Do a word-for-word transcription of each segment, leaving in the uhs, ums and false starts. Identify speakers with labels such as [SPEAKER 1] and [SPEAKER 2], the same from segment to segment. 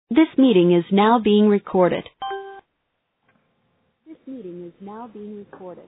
[SPEAKER 1] This meeting is now being recorded. This meeting is now being recorded.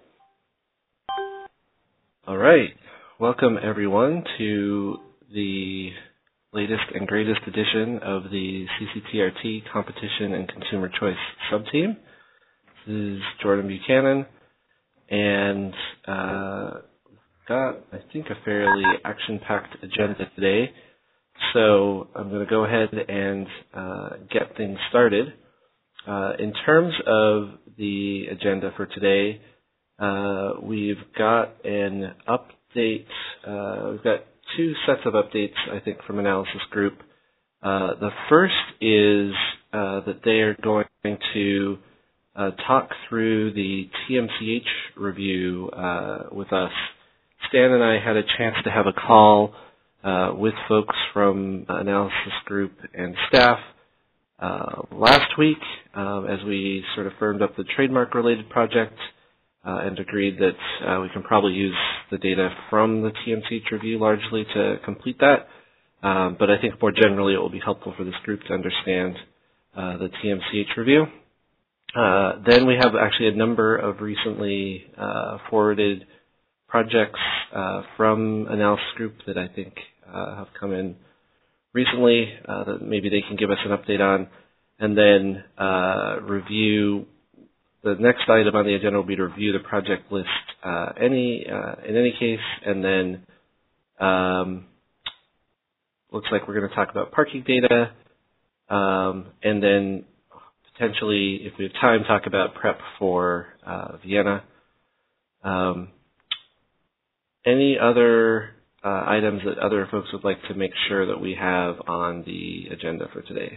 [SPEAKER 2] All right. Welcome, everyone, to the latest and greatest edition of the C C T R T Competition and Consumer Choice Subteam. This is Jordan Buchanan, and uh, we've got, I think, a fairly action-packed agenda today. So I'm going to go ahead and uh, get things started. Uh, in terms of the agenda for today, uh, we've got an update. Uh, we've got two sets of updates, I think, from Analysis Group. Uh, the first is uh, that they are going to uh, talk through the T M C H review uh, with us. Stan and I had a chance to have a call Uh, with folks from Analysis Group and staff uh, last week um, as we sort of firmed up the trademark-related project uh, and agreed that uh, we can probably use the data from the T M C H review largely to complete that. Um, but I think more generally it will be helpful for this group to understand uh, the T M C H review. Uh, then we have actually a number of recently uh, forwarded projects uh, from Analysis Group that I think uh, have come in recently uh, that maybe they can give us an update on, and then uh, review. The next item on the agenda will be to review the project list uh, any uh, in any case, and then um, looks like we're going to talk about parking data, um, and then potentially, if we have time, talk about prep for uh, Vienna. Um, Any other uh, items that other folks would like to make sure that we have on the agenda for today?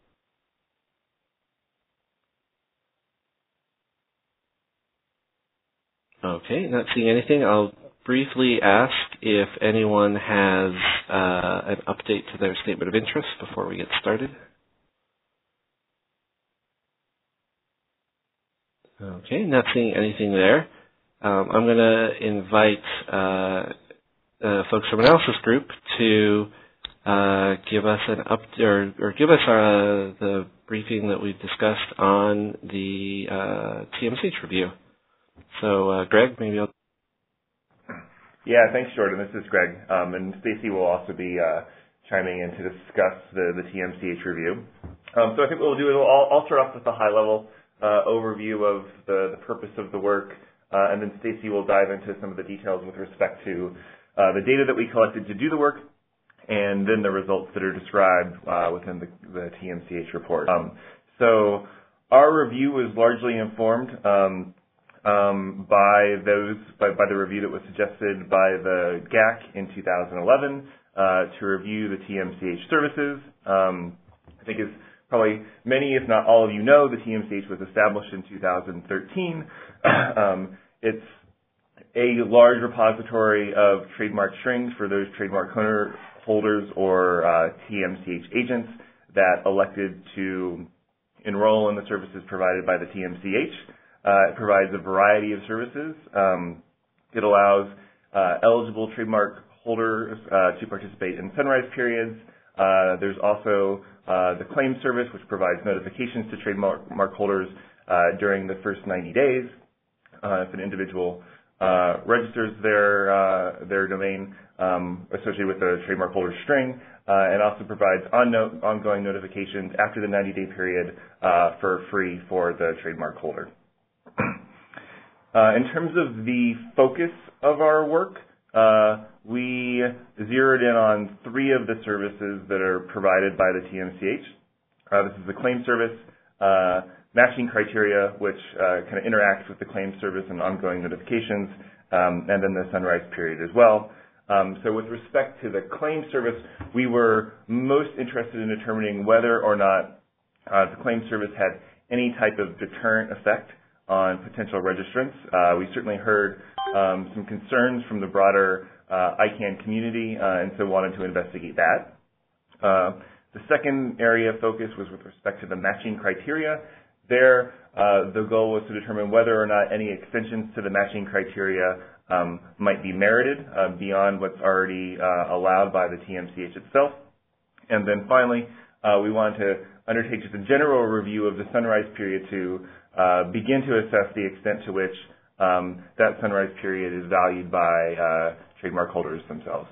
[SPEAKER 2] Okay, not seeing anything. I'll briefly ask if anyone has uh, an update to their statement of interest before we get started. Okay, not seeing anything there. Um, I'm going to invite uh, uh, folks from Analysis Group to uh, give us an up or, or give us uh, the briefing that we've discussed on the uh, T M C H review. So, uh, Greg, maybe I'll.
[SPEAKER 3] Yeah, thanks, Jordan. This is Greg, um, and Stacy will also be uh, chiming in to discuss the, the T M C H review. Um, so I think what we'll do is we'll, I'll, I'll start off with a high-level uh, overview of the, the purpose of the work. Uh, and then Stacy will dive into some of the details with respect to uh, the data that we collected to do the work, and then the results that are described uh, within the, the T M C H report. Um, so our review was largely informed um, um, by those by, by the review that was suggested by the G A C in two thousand eleven uh, to review the T M C H services. Um, I think as probably many, if not all of you know, the T M C H was established in two thousand thirteen. um, it's a large repository of trademark strings for those trademark owner holders or uh, T M C H agents that elected to enroll in the services provided by the T M C H. Uh, it provides a variety of services. Um, it allows uh, eligible trademark holders uh, to participate in sunrise periods. Uh, there's also uh, the claim service, which provides notifications to trademark mark holders uh, during the first ninety days. Uh, if an individual uh, registers their uh, their domain um, associated with the trademark holder string, uh, and also provides on no ongoing notifications after the ninety day period uh, for free for the trademark holder. uh, in terms of the focus of our work, uh, we zeroed in on three of the services that are provided by the T M C H. Uh, this is the claim service, uh, matching criteria, which uh, kind of interacts with the claim service and ongoing notifications, um, and then the sunrise period as well. Um, so with respect to the claim service, we were most interested in determining whether or not uh, the claim service had any type of deterrent effect on potential registrants. Uh, we certainly heard um, some concerns from the broader uh, I CANN community, uh, and so wanted to investigate that. Uh, the second area of focus was with respect to the matching criteria. There, uh, the goal was to determine whether or not any extensions to the matching criteria um, might be merited uh, beyond what's already uh, allowed by the T M C H itself. And then finally, uh, we wanted to undertake just a general review of the sunrise period to uh, begin to assess the extent to which um, that sunrise period is valued by uh, trademark holders themselves.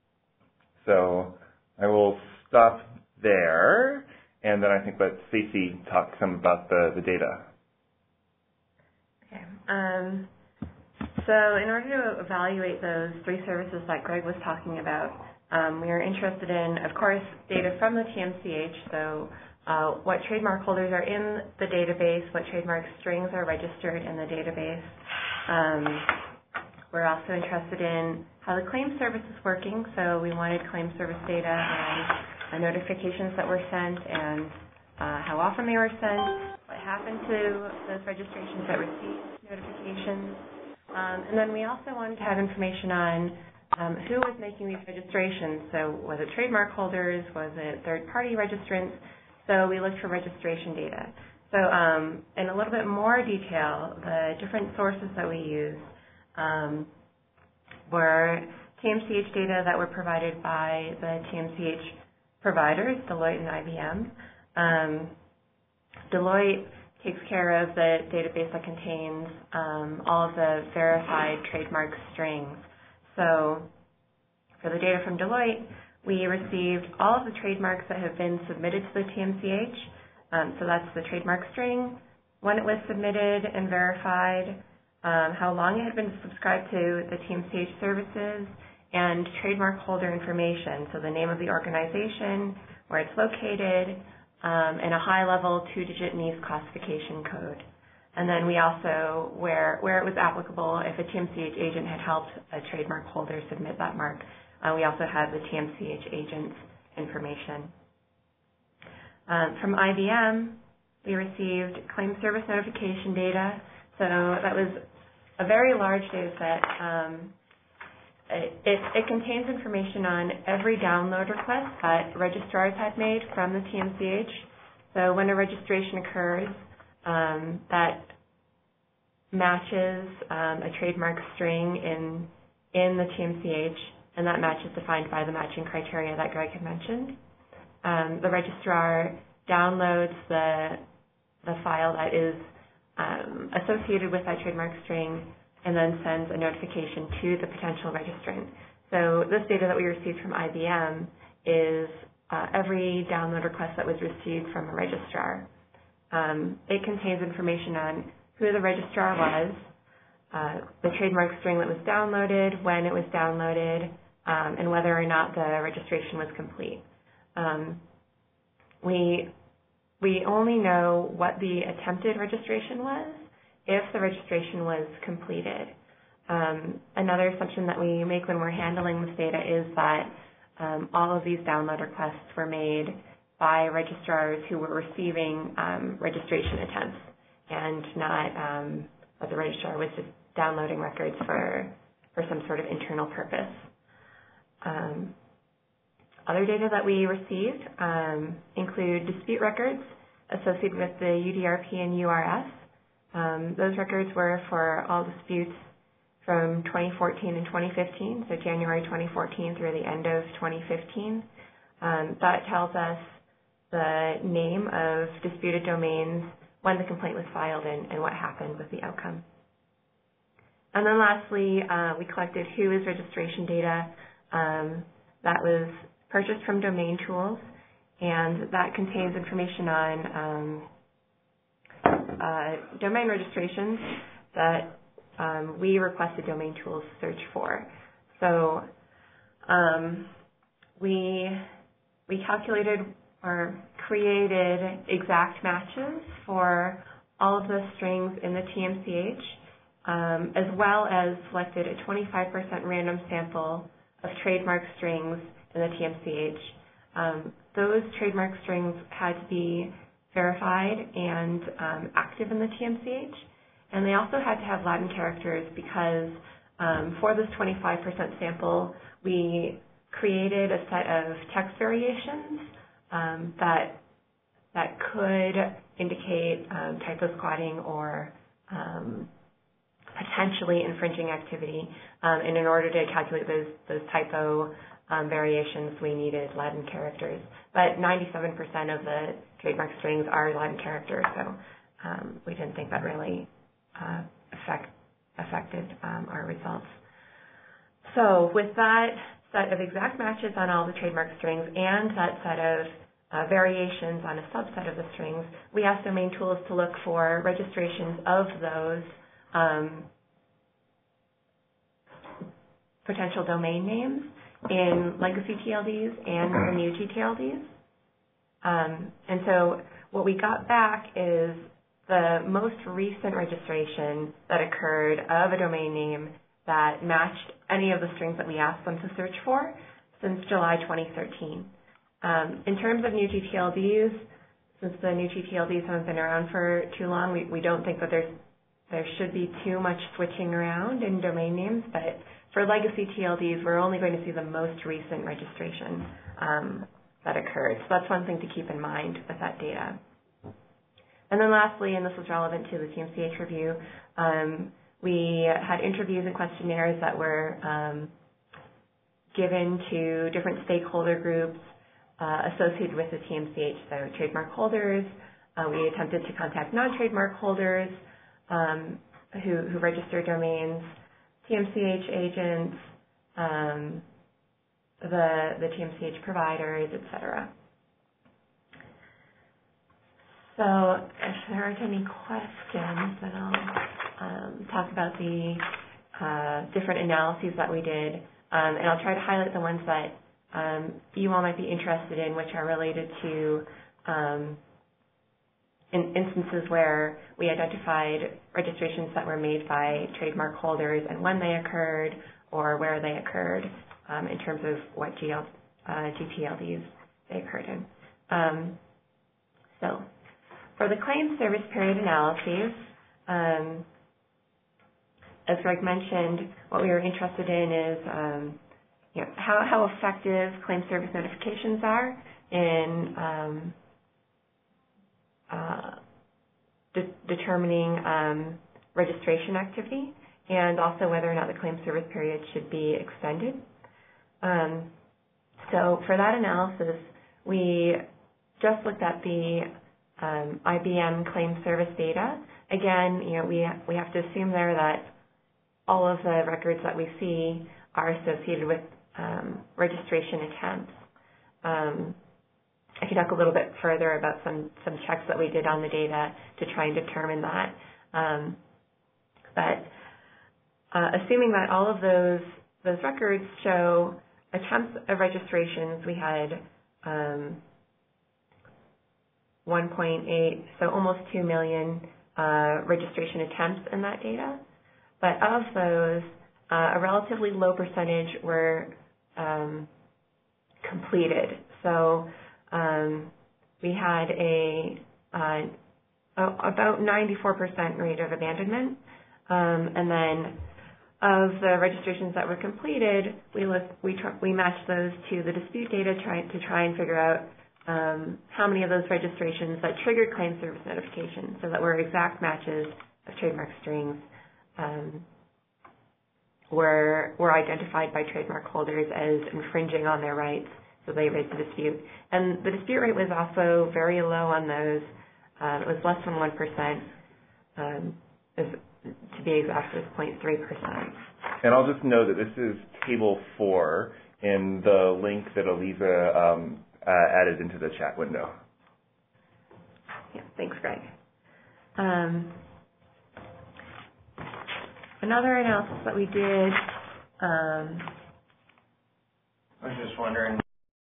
[SPEAKER 3] So I will stop there, and then I think let Stacy talk some about the, the data.
[SPEAKER 4] Okay. Um, so in order to evaluate those three services that Greg was talking about, um, we are interested in, of course, data from the T M C H, so uh, what trademark holders are in the database, what trademark strings are registered in the database. Um, we're also interested in how the claim service is working, so we wanted claim service data and uh, notifications that were sent and uh, how often they were sent, what happened to those registrations that received notifications. Um, and then we also wanted to have information on um, who was making these registrations. So was it trademark holders? Was it third-party registrants? So we looked for registration data. So um, in a little bit more detail, the different sources that we used um, were T M C H data that were provided by the T M C H providers, Deloitte and I B M. Um, Deloitte takes care of the database that contains um, all of the verified trademark strings. So for the data from Deloitte, we received all of the trademarks that have been submitted to the T M C H. Um, so that's the trademark string, when it was submitted and verified, um, how long it had been subscribed to the T M C H services, and trademark holder information, so the name of the organization, where it's located, um, and a high-level two-digit N I S classification code. And then we also, where, where it was applicable, if a T M C H agent had helped a trademark holder submit that mark, uh, we also had the T M C H agent's information. Um, from I B M, we received claim service notification data. So that was a very large data set. Um, it, it, it contains information on every download request that registrars had made from the T M C H. So when a registration occurs, um, that matches um, a trademark string in, in the T M C H, and that match is defined by the matching criteria that Greg had mentioned. Um, the registrar downloads the, the file that is um, associated with that trademark string and then sends a notification to the potential registrant. So this data that we received from I B M is uh, every download request that was received from a registrar. Um, it contains information on who the registrar was, uh, the trademark string that was downloaded, when it was downloaded, um, and whether or not the registration was complete. Um, we, we only know what the attempted registration was if the registration was completed. Um, another assumption that we make when we're handling this data is that um, all of these download requests were made by registrars who were receiving um, registration attempts, and not um, that the registrar was just downloading records for, for some sort of internal purpose. Um, other data that we received um, include dispute records associated with the U D R P and U R S. Um, those records were for all disputes from twenty fourteen and twenty fifteen, so January twenty fourteen through the end of twenty fifteen. Um, that tells us the name of disputed domains, when the complaint was filed, and, and what happened with the outcome. And then lastly, uh, we collected W H O is registration data um, that was purchased from Domain Tools, and that contains information on um, uh, domain registrations that um, we requested Domain Tools search for. So um, we, we calculated or created exact matches for all of the strings in the T M C H, um, as well as selected a twenty-five percent random sample of trademark strings in the T M C H. Um, those trademark strings had to be verified and um, active in the T M C H, and they also had to have Latin characters because um, for this twenty-five percent sample, we created a set of text variations um, that that could indicate um, typo squatting or um, potentially infringing activity. Um, and in order to calculate those those typo um, variations, we needed Latin characters. But ninety-seven percent of the trademark strings are Latin characters, so um, we didn't think that really uh, affect, affected um, our results. So with that set of exact matches on all the trademark strings and that set of uh, variations on a subset of the strings, we asked domain tools to look for registrations of those um, potential domain names in legacy T L Ds and the new G T L Ds. Um, and so what we got back is the most recent registration that occurred of a domain name that matched any of the strings that we asked them to search for since July twenty thirteen. Um, in terms of new G T L Ds, since the new G T L Ds haven't been around for too long, we, we don't think that there's there should be too much switching around in domain names, but for legacy T L Ds, we're only going to see the most recent registration um, that occurred. So that's one thing to keep in mind with that data. And then lastly, and this was relevant to the T M C H review, um, we had interviews and questionnaires that were um, given to different stakeholder groups uh, associated with the T M C H, so trademark holders. Uh, we attempted to contact non-trademark holders um, who, who register domains, T M C H agents, um, the, the T M C H providers, et cetera. So if there aren't any questions, then I'll um, talk about the uh, different analyses that we did, um, and I'll try to highlight the ones that um, you all might be interested in, which are related to um, in instances where we identified registrations that were made by trademark holders and when they occurred or where they occurred um, in terms of what G L, uh, G T L Ds they occurred in. Um, so for the claim service period analyses, um, as Greg mentioned, what we were interested in is um, you know, how, how effective claim service notifications are in um, Uh, de- determining um, registration activity, and also whether or not the claim service period should be extended. Um, so for that analysis, we just looked at the um, I B M claim service data. Again, you know, we we have to assume there that all of the records that we see are associated with um, registration attempts. Um, I can talk a little bit further about some, some checks that we did on the data to try and determine that. Um, but uh, assuming that all of those, those records show attempts of registrations, we had um, one point eight, so almost two million uh, registration attempts in that data. But of those, uh, a relatively low percentage were um, completed. So Um, we had a, uh, a about ninety-four percent rate of abandonment, um, and then of the registrations that were completed, we looked, we tr- we matched those to the dispute data try, to try and figure out um, how many of those registrations that triggered claim service notification, so that were exact matches of trademark strings, um, were were identified by trademark holders as infringing on their rights. So they raised the dispute. And the dispute rate was also very low on those. Um, it was less than one percent. Um, to be exact, it was zero point three percent.
[SPEAKER 3] And I'll just note that this is table four in the link that Aliza um, uh, added into the chat window.
[SPEAKER 4] Yeah, thanks, Greg. Um, another analysis that we did, um,
[SPEAKER 5] I was just wondering,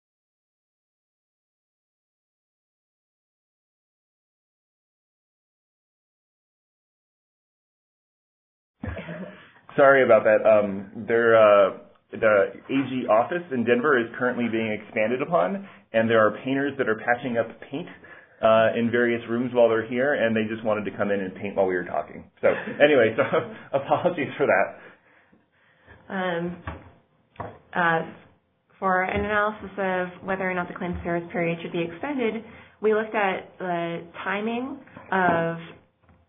[SPEAKER 3] Sorry about that. Um, their, uh, the A G office in Denver is currently being expanded upon, and there are painters that are patching up paint uh, in various rooms while they're here, and they just wanted to come in and paint while we were talking. So anyway, so apologies for that.
[SPEAKER 4] Um, uh, for an analysis of whether or not the claim service period should be extended, we looked at the timing of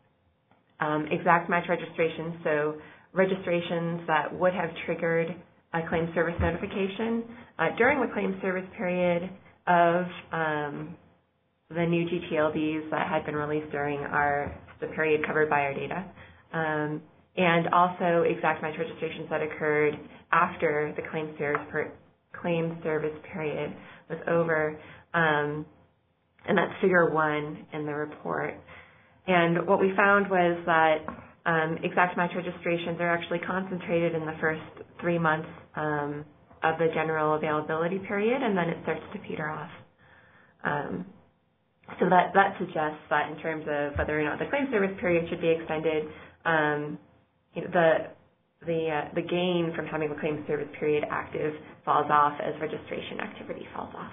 [SPEAKER 4] um, exact match registrations, so registrations that would have triggered a claim service notification uh, during the claim service period of um, the new G T L Ds that had been released during our the period covered by our data, um, and also exact match registrations that occurred after the claim service per, claim service period was over, um, and that's figure one in the report. And what we found was that um, exact match registrations are actually concentrated in the first three months um, of the general availability period, and then it starts to peter off. Um, so that, that suggests that in terms of whether or not the claim service period should be extended, um, you know, the the uh, the gain from having the claim service period active falls off as registration activity falls off.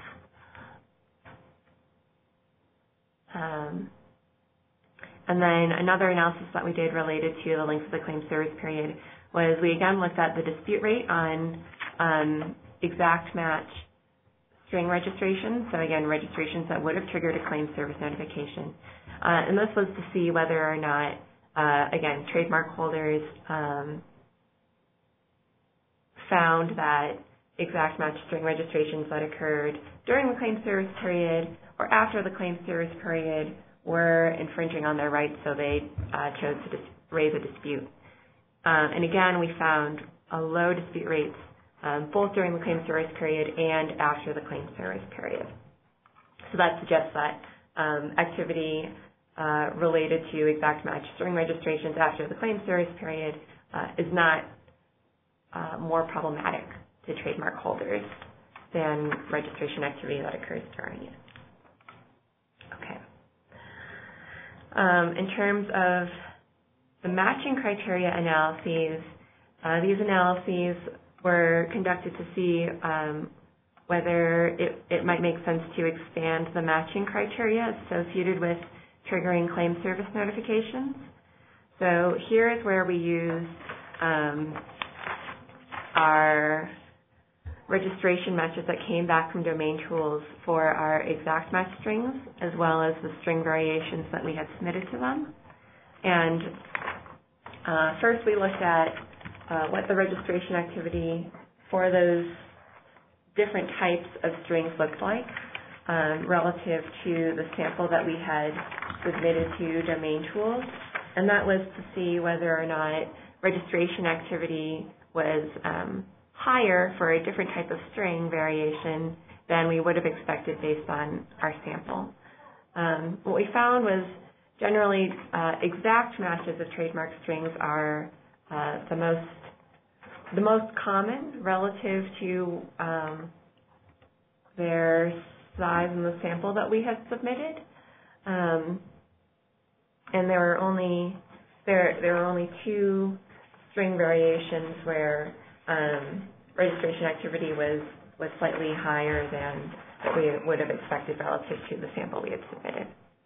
[SPEAKER 4] Um, and then another analysis that we did related to the length of the claim service period was we again looked at the dispute rate on um, exact match string registrations, so again, registrations that would have triggered a claim service notification. Uh, and this was to see whether or not, uh, again, trademark holders um, found that exact match string registrations that occurred during the claim service period or after the claim service period were infringing on their rights, so they uh, chose to dis- raise a dispute. Um, and again, we found a low dispute rates um, both during the claim service period and after the claim service period. So that suggests that um, activity uh, related to exact match string registrations after the claim service period uh, is not uh, more problematic to trademark holders than registration activity that occurs during it. Okay. Um, in terms of the matching criteria analyses, uh, these analyses were conducted to see um, whether it, it might make sense to expand the matching criteria associated with triggering claim service notifications. So here is where we use um, our registration matches that came back from domain tools for our exact match strings, as well as the string variations that we had submitted to them. And uh, first we looked at uh, what the registration activity for those different types of strings looked like um, relative to the sample that we had submitted to domain tools. And that was to see whether or not registration activity was um, higher for a different type of string variation than we would have expected based on our sample. Um, what we found was generally uh, exact matches of trademark strings are uh, the most the most common relative to um, their size in the sample that we had submitted, um, and there were only there there were only two string variations where um, registration activity was was slightly higher than what we would have expected relative to the sample we had submitted.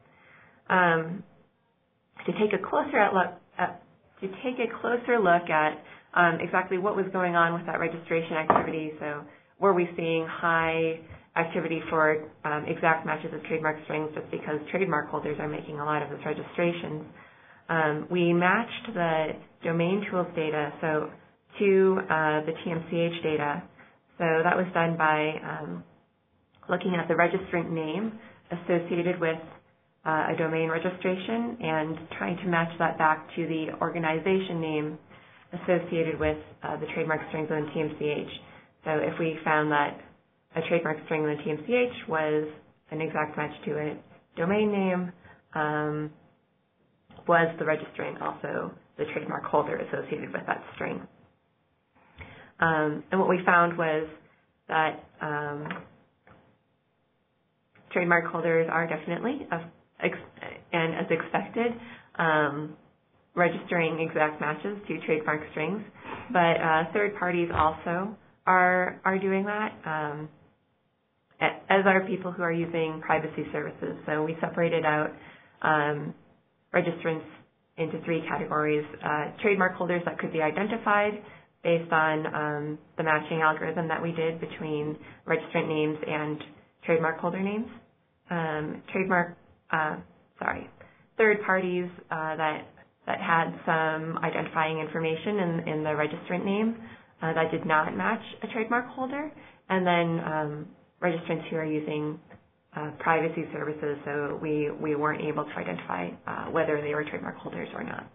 [SPEAKER 4] Um, to take a closer at look at, to take a closer look at um, exactly what was going on with that registration activity. So, were we seeing high activity for um, exact matches of trademark strings just because trademark holders are making a lot of those registrations? Um, we matched the domain tools data so to uh, the T M C H data. So that was done by um, looking at the registrant name associated with uh, a domain registration and trying to match that back to the organization name associated with uh, the trademark strings on the T M C H. So if we found that a trademark string in the T M C H was an exact match to a domain name, um, was the registrant also the trademark holder associated with that string? Um, and what we found was that um, trademark holders are definitely, uh, ex- and as expected, um, registering exact matches to trademark strings, but uh, third parties also are are doing that, um, as are people who are using privacy services. So we separated out um, registrants into three categories: uh, trademark holders that could be identified based on um, the matching algorithm that we did between registrant names and trademark holder names. Um, trademark, uh, sorry, third parties uh, that that had some identifying information in, in the registrant name, uh, that did not match a trademark holder, and then um, registrants who are using uh, privacy services, so we, we weren't able to identify uh, whether they were trademark holders or not.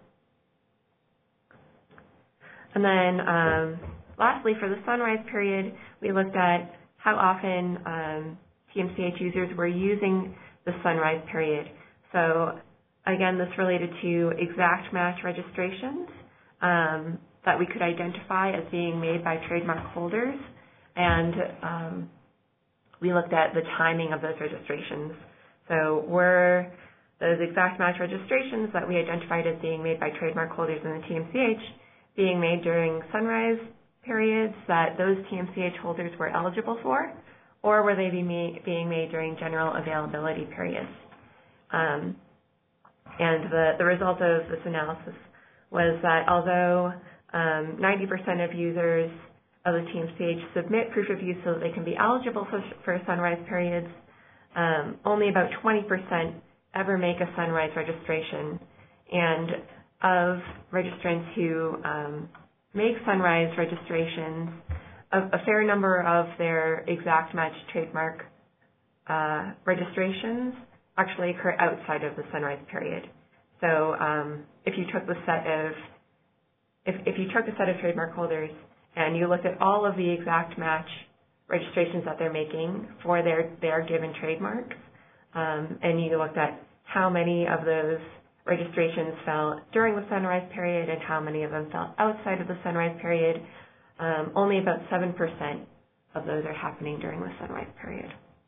[SPEAKER 4] And then um, lastly, for the sunrise period, we looked at how often um, T M C H users were using the sunrise period. So again, this related to exact match registrations um, that we could identify as being made by trademark holders, and um, we looked at the timing of those registrations. So were those exact match registrations that we identified as being made by trademark holders in the T M C H being made during sunrise periods that those T M C H holders were eligible for, or were they be made, being made during general availability periods? Um, and the, the result of this analysis was that although um, ninety percent of users of the T M C H submit proof of use so that they can be eligible for, for sunrise periods, um, only about twenty percent ever make a sunrise registration. And of registrants who um, make sunrise registrations, a, a fair number of their exact match trademark uh, registrations actually occur outside of the sunrise period. So um, if you took the set of if, if you took a set of trademark holders and you looked at all of the exact match registrations that they're making for their, their given trademarks, um, and you looked at how many of those registrations fell during the sunrise period and how many of them fell outside of the sunrise period, um, only about seven percent of those are happening during the sunrise period.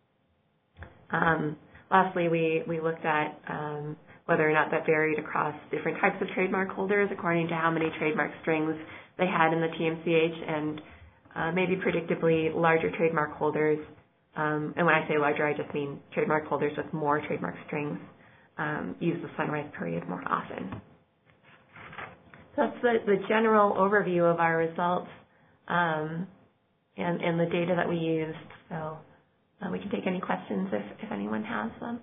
[SPEAKER 4] Um, lastly, we, we looked at um, whether or not that varied across different types of trademark holders according to how many trademark strings they had in the T M C H, and uh, maybe predictably larger trademark holders, um, and when I say larger, I just mean trademark holders with more trademark strings, um, use the sunrise period more often. So that's the, the general overview of our results um, and, and the data that we used. So uh, we can take any questions if, if anyone has them.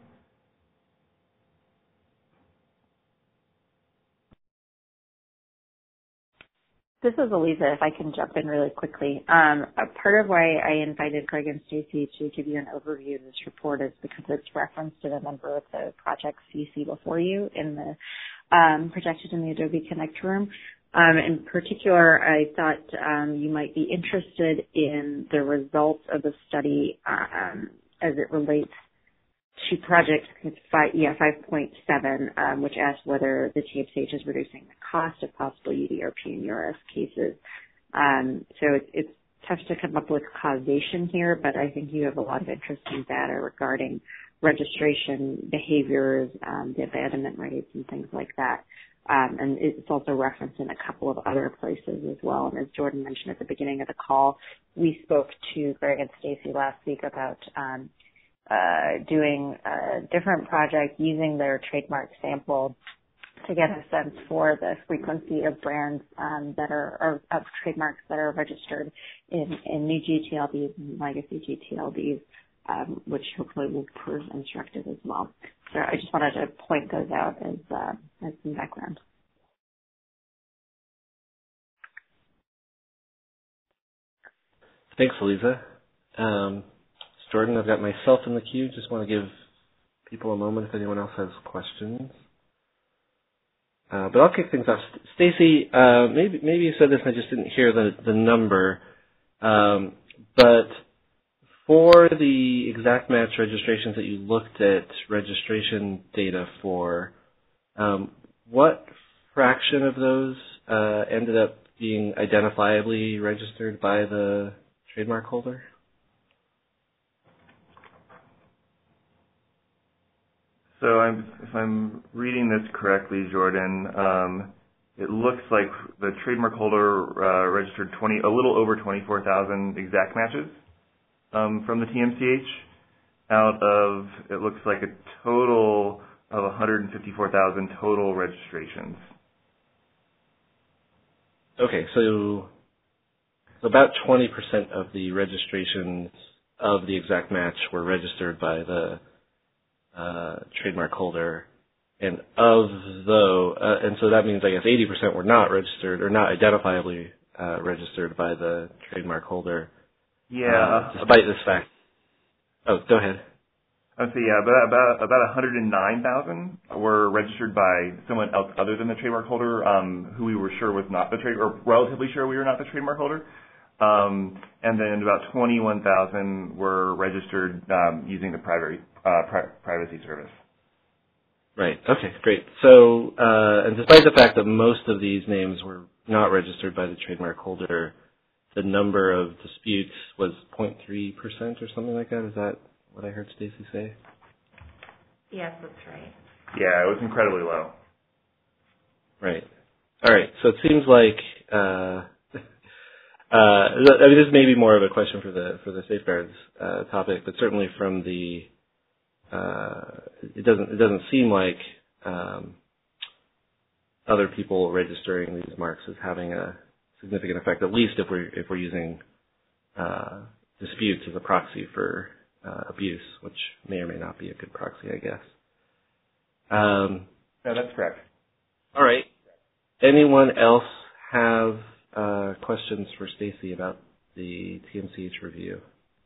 [SPEAKER 6] This is Aliza, if I can jump in really quickly. Um, a part of why I invited Greg and Stacy to give you an overview of this report is because it's referenced in a number of the projects you see before you in the um, projected in the Adobe Connect room. Um, in particular, I thought um, you might be interested in the results of the study um, as it relates to project five, yeah, five point seven, um, which asks whether the T M C H is reducing the cost of possible U D R P and U R S cases. Um, so it, it's tough to come up with causation here, but I think you have a lot of interesting data regarding registration behaviors, um, the abandonment rates, and things like that. Um, and it's also referenced in a couple of other places as well. And as Jordan mentioned at the beginning of the call, we spoke to Greg and Stacy last week about um, Uh, doing a different project using their trademark sample to get a sense for the frequency of brands um, that are, or of trademarks that are registered in, in new G T L Ds and legacy G T L Ds, um, which hopefully will prove instructive as well. So I just wanted to point those out as, uh, as some background.
[SPEAKER 2] Thanks, Aliza. Um, Jordan, I've got myself in the queue. Just want to give people a moment if anyone else has questions. Uh, but I'll kick things off. Stacy, uh, maybe maybe you said this and I just didn't hear the, the number. Um, but for the exact match registrations that you looked at registration data for, um, what fraction of those uh, ended up being identifiably registered by the trademark holder?
[SPEAKER 3] So I'm, if I'm reading this correctly, Jordan, um, it looks like the trademark holder uh, registered twenty, a little over twenty-four thousand exact matches um, from the T M C H out of, it looks like a total of one hundred fifty-four thousand total registrations.
[SPEAKER 2] Okay, so, so about twenty percent of the registrations of the exact match were registered by the Uh, trademark holder, and of though, uh, and so that means I guess eighty percent were not registered or not identifiably uh, registered by the trademark holder.
[SPEAKER 3] Yeah.
[SPEAKER 2] Uh, despite this fact. Oh, go ahead.
[SPEAKER 3] I see. Yeah, about about about one hundred nine thousand were registered by someone else other than the trademark holder, um, who we were sure was not the trade, or relatively sure we were not the trademark holder. Um, and then about twenty-one thousand were registered um, using the privacy uh, pri- privacy service.
[SPEAKER 2] Right. Okay. Great. So, uh, and despite the fact that most of these names were not registered by the trademark holder, the number of disputes was zero point three percent or something like that. Is that what I heard Stacy say?
[SPEAKER 4] Yes, that's right.
[SPEAKER 3] Yeah, it was incredibly low.
[SPEAKER 2] Right. All right. So it seems like, uh, uh, I mean, this may be more of a question for the for the safeguards uh, topic, but certainly from the, uh, it doesn't it doesn't seem like um, other people registering these marks is having a significant effect. At least if we're if we're using uh, disputes as a proxy for uh, abuse, which may or may not be a good proxy, I guess. Um,
[SPEAKER 3] No, that's correct.
[SPEAKER 2] all right. Anyone else have uh, questions for Stacy about the T M C H review?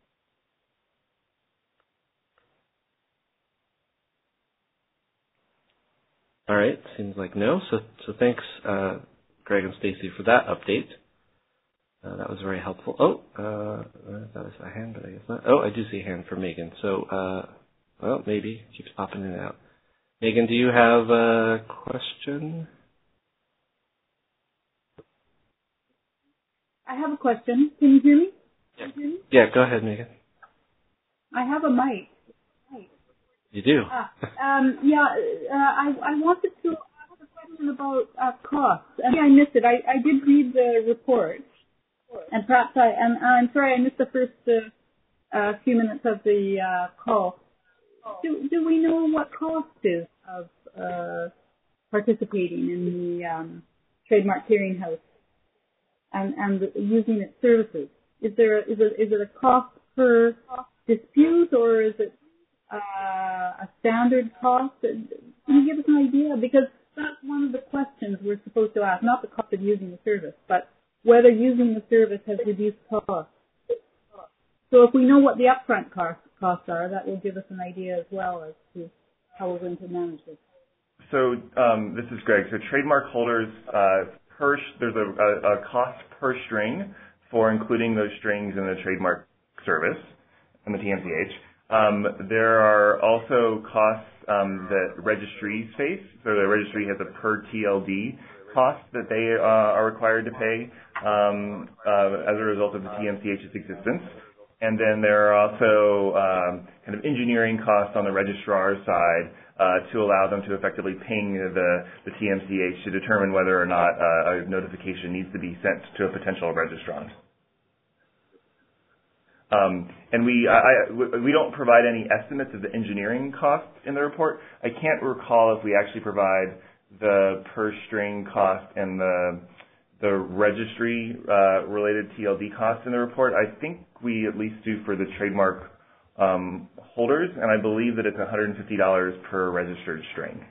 [SPEAKER 2] All right. Seems like no. So, so thanks, uh, Greg and Stacy, for that update. Uh, that was very helpful. Oh, uh, that was a hand, but I guess not. Oh, I do see a hand from Megan. So, uh, well, maybe keeps popping in and out. Megan, do you have a question?
[SPEAKER 7] I have a question. Can you hear me?
[SPEAKER 2] Yeah,
[SPEAKER 7] Can you hear me?
[SPEAKER 2] yeah go ahead, Megan.
[SPEAKER 7] I have a mic.
[SPEAKER 2] You do?
[SPEAKER 7] Ah, um, yeah, uh, I, I wanted to ask a question about uh, costs. And I missed it. I, I did read the report, and perhaps I, and I'm sorry I missed the first uh, uh, few minutes of the uh, call. Do, do we know what cost is of uh, participating in the um, trademark clearinghouse and, and using its services? Is there is it is it a cost per dispute, or is it uh, a standard cost? Can you give us an idea? Because that's one of the questions we're supposed to ask, not the cost of using the service, but whether using the service has reduced costs. So if we know what the upfront cost, costs are, that will give us an idea as well as to how we're going to manage this.
[SPEAKER 3] So um, this is Greg. So trademark holders, uh, per sh- there's a, a, a cost per string for including those strings in the trademark service in the T M C H. Um, there are also costs um, that registries face. So the registry has a per T L D cost that they uh, are required to pay um, uh, as a result of the T M C H's existence. And then there are also um, kind of engineering costs on the registrar's side uh, to allow them to effectively ping the, the T M C H to determine whether or not uh, a notification needs to be sent to a potential registrant. Um, and we I, we don't provide any estimates of the engineering costs in the report. I can't recall if we actually provide the per string cost and the the registry uh, related T L D costs in the report. I think we at least do for the trademark um, holders, and I believe that it's one hundred fifty dollars per registered string.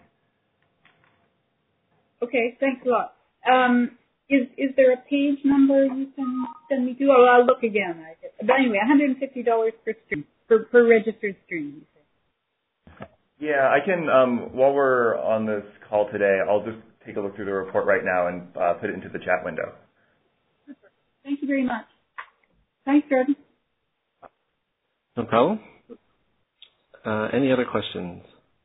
[SPEAKER 7] Okay, thanks a lot. Um, Is is there a page number you can send me to? Oh, I'll look again. I guess. But anyway, one hundred fifty dollars per string, per, per registered string. You say.
[SPEAKER 3] Yeah, I can. Um, while we're on this call today, I'll just take a look through the report right now and uh, put it into the chat window.
[SPEAKER 7] Super. Thank you very much. Thanks, Jordan.
[SPEAKER 2] No problem. Uh, any other questions?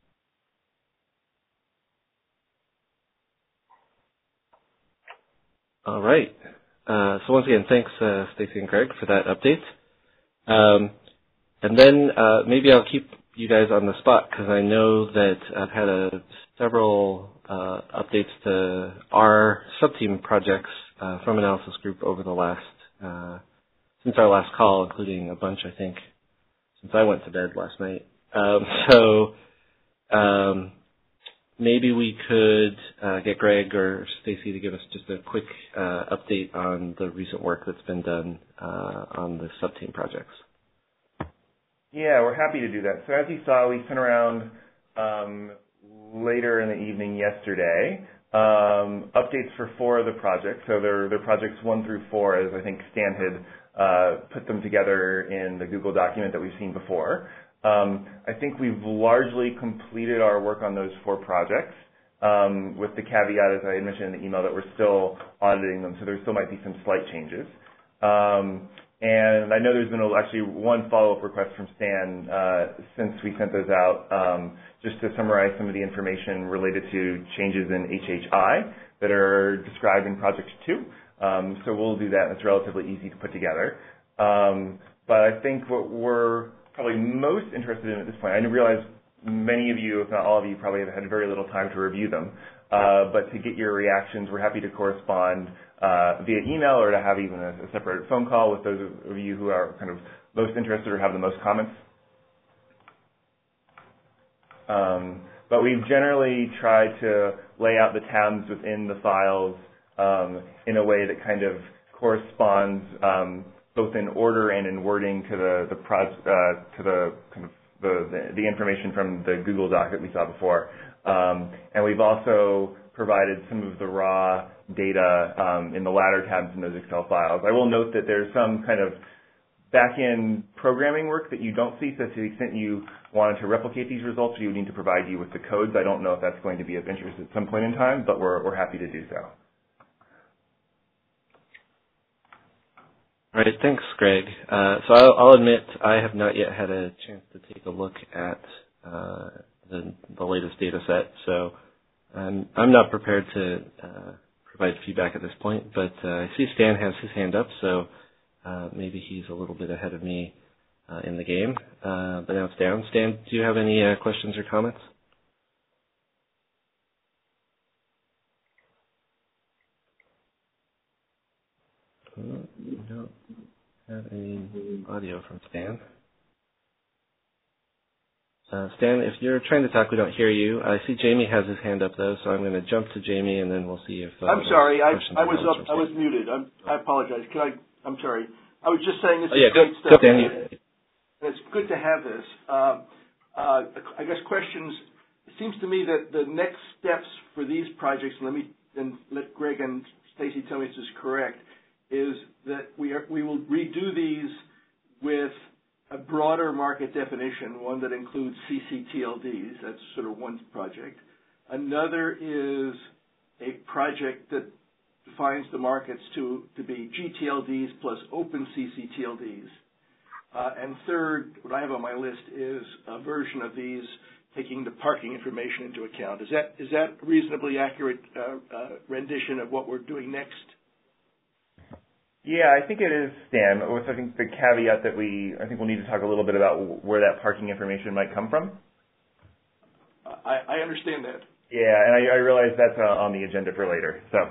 [SPEAKER 2] All right. Uh, so once again, thanks, uh, Stacy and Greg, for that update. Um, and then uh, maybe I'll keep you guys on the spot because I know that I've had a, several uh, updates to our sub-team projects uh, from Analysis Group over the last, uh, since our last call, including a bunch, I think, since I went to bed last night. Um, so um, maybe we could uh, get Greg or Stacy to give us just a quick uh, update on the recent work that's been done uh, on the sub-team projects.
[SPEAKER 3] Yeah, we're happy to do that. So as you saw, we sent around um, later in the evening yesterday um, updates for four of the projects. So they're, they're projects one through four, as I think Stan had uh, put them together in the Google document that we've seen before. Um, I think we've largely completed our work on those four projects, um, with the caveat, as I had mentioned in the email, that we're still auditing them, so there still might be some slight changes. Um, and I know there's been a, actually one follow-up request from Stan uh, since we sent those out, um, just to summarize some of the information related to changes in H H I that are described in Project two. Um, so we'll do that, and it's relatively easy to put together. Um, but I think what we're probably most interested in at this point, I realize many of you, if not all of you, probably have had very little time to review them. Uh, but to get your reactions, we're happy to correspond uh, via email or to have even a, a separate phone call with those of you who are kind of most interested or have the most comments. Um, but we've generally tried to lay out the tabs within the files um, in a way that kind of corresponds um, both in order and in wording to the the pro, uh, to the kind of the, the the information from the Google Doc that we saw before. Um, and we've also provided some of the raw data um, in the latter tabs in those Excel files. I will note that there's some kind of back-end programming work that you don't see, so to the extent you wanted to replicate these results, we would need to provide you with the codes. I don't know if that's going to be of interest at some point in time, but we're, we're happy to do so.
[SPEAKER 2] All right, thanks, Greg. Uh, so I'll, I'll admit I have not yet had a chance to take a look at uh, the, the latest data set, so um, I'm not prepared to uh, provide feedback at this point, but uh, I see Stan has his hand up, so uh, maybe he's a little bit ahead of me uh, in the game. Uh, but now it's down. Stan, do you have any uh, questions or comments? Uh, we don't have any audio from Stan. Uh, Stan, if you're trying to talk, we don't hear you. I see Jamie has his hand up, though, so I'm going to jump to Jamie, and then we'll see if... Uh,
[SPEAKER 8] I'm sorry, I, I was up, I was muted. I'm, I apologize. Can I, I'm sorry. I was just saying this
[SPEAKER 2] oh,
[SPEAKER 8] is
[SPEAKER 2] yeah,
[SPEAKER 8] great
[SPEAKER 2] go,
[SPEAKER 8] stuff.
[SPEAKER 2] Go, Stan.
[SPEAKER 8] It's good to have this. Uh, uh, I guess questions, it seems to me that the next steps for these projects, and let me and let Greg and Stacy tell me if this is correct, is that we are, we will redo these with a broader market definition, one that includes C C T L Ds. That's sort of one project. Another is a project that defines the markets to, to be G T L Ds plus open C C T L Ds. Uh, and third, what I have on my list is a version of these taking the parking information into account. Is that is that reasonably accurate uh, uh, rendition of what we're doing next?
[SPEAKER 3] Yeah, I think it is, Stan, with I think the caveat that we, I think we'll need to talk a little bit about where that parking information might come from.
[SPEAKER 8] I, I understand that.
[SPEAKER 3] Yeah, and I, I realize that's uh, on the agenda for later, so.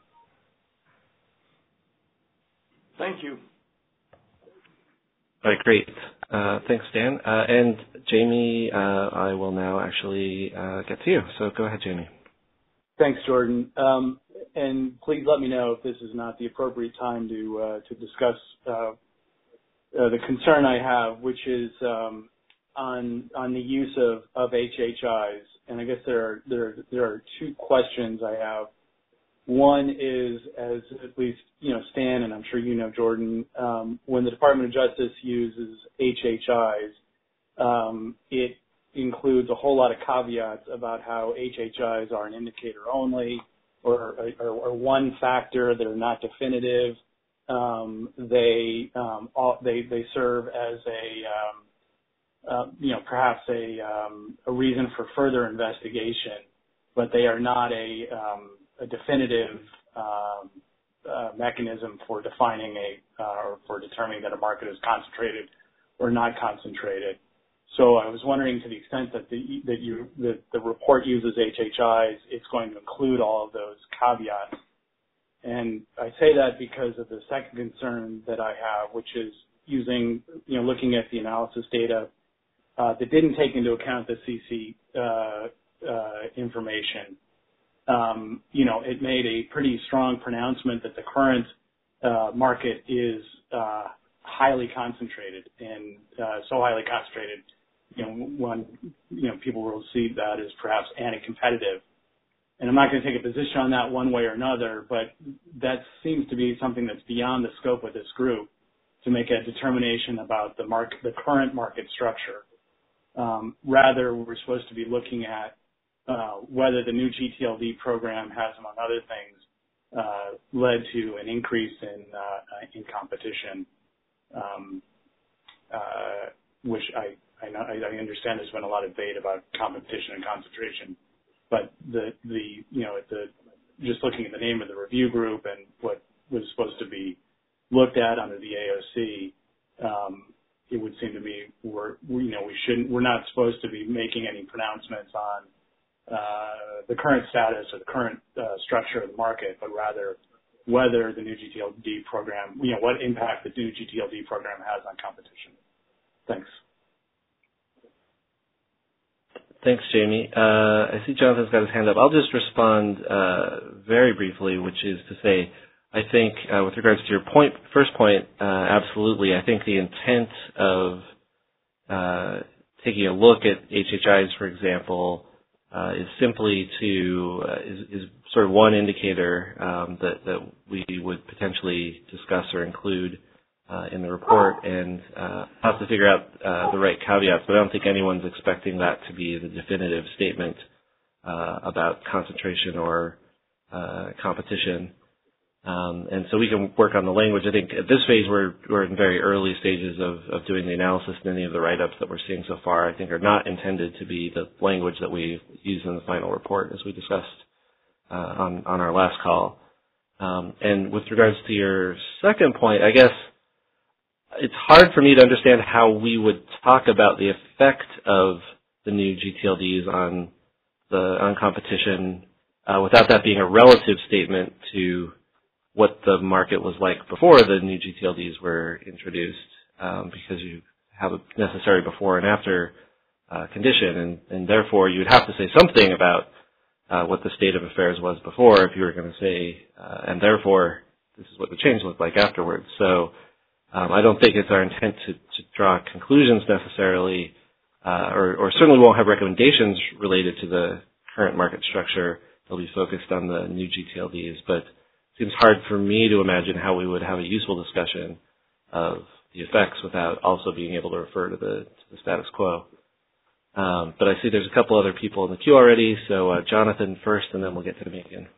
[SPEAKER 8] Thank you.
[SPEAKER 2] All right, great. Uh, thanks, Stan. Uh, and Jamie, uh, I will now actually uh, get to you. So go ahead, Jamie.
[SPEAKER 9] Thanks, Jordan. Um, and please let me know if this is not the appropriate time to uh, to discuss uh, uh, the concern I have, which is um, on on the use of, of H H Is. And I guess there are there there are two questions I have. One is, as at least you know, Stan, and I'm sure you know, Jordan, um, when the Department of Justice uses H H Is, um, it includes a whole lot of caveats about how H H Is are an indicator only, or, or, or one factor. They're not definitive. Um, they, um, all, they they serve as a um, uh, you know perhaps a um, a reason for further investigation, but they are not a um, a definitive um, uh, mechanism for defining a uh, or for determining that a market is concentrated or not concentrated. So I was wondering, to the extent that the that you that the report uses H H Is, it's going to include all of those caveats. And I say that because of the second concern that I have, which is using you know looking at the analysis data uh, that didn't take into account the C C uh, uh, information. Um, you know, it made a pretty strong pronouncement that the current uh, market is uh, highly concentrated, and uh, so highly concentrated, you know, one, you know, people will see that as perhaps anti-competitive. and I'm not going to take a position on that one way or another, but that seems to be something that's beyond the scope of this group to make a determination about the market, the current market structure. Um, rather, we're supposed to be looking at uh, whether the new G T L D program has, among other things, uh, led to an increase in uh, in competition, um, uh, which I I, know, I understand there's been a lot of debate about competition and concentration, but the the you know the just looking at the name of the review group and what was supposed to be looked at under the A O C, um, it would seem to me we're we, you know we shouldn't we're not supposed to be making any pronouncements on uh, the current status or the current uh, structure of the market, but rather whether the new G T L D program, you know, what impact the new G T L D program has on competition. Thanks.
[SPEAKER 2] Thanks, Jamie. Uh, I see Jonathan's got his hand up. I'll just respond uh, very briefly, which is to say, I think uh, with regards to your point, first point, uh, absolutely. I think the intent of uh, taking a look at H H Is, for example, uh, is simply to uh, is, is sort of one indicator um, that that we would potentially discuss or include uh, in the report, and uh, have to figure out uh, the right caveats. But I don't think anyone's expecting that to be the definitive statement uh, about concentration or uh, competition. Um, and so we can work on the language. I think at this phase we're, we're in very early stages of, of doing the analysis, and any of the write-ups that we're seeing so far I think are not intended to be the language that we use in the final report, as we discussed uh, on, on our last call. Um, and with regards to your second point, I guess it's hard for me to understand how we would talk about the effect of the new G T L Ds on the on competition uh, without that being a relative statement to what the market was like before the new G T L Ds were introduced, um, because you have a necessary before and after uh, condition, and, and therefore you would have to say something about uh, what the state of affairs was before if you were going to say, uh, and therefore this is what the change looked like afterwards. So um, I don't think it's our intent to, to draw conclusions necessarily, uh, or, or certainly won't have recommendations related to the current market structure. They'll be focused on the new G T L Ds, but it seems hard for me to imagine how we would have a useful discussion of the effects without also being able to refer to the, to the status quo. Um, but I see there's a couple other people in the queue already, so uh, Jonathan first, and then we'll get to Megan.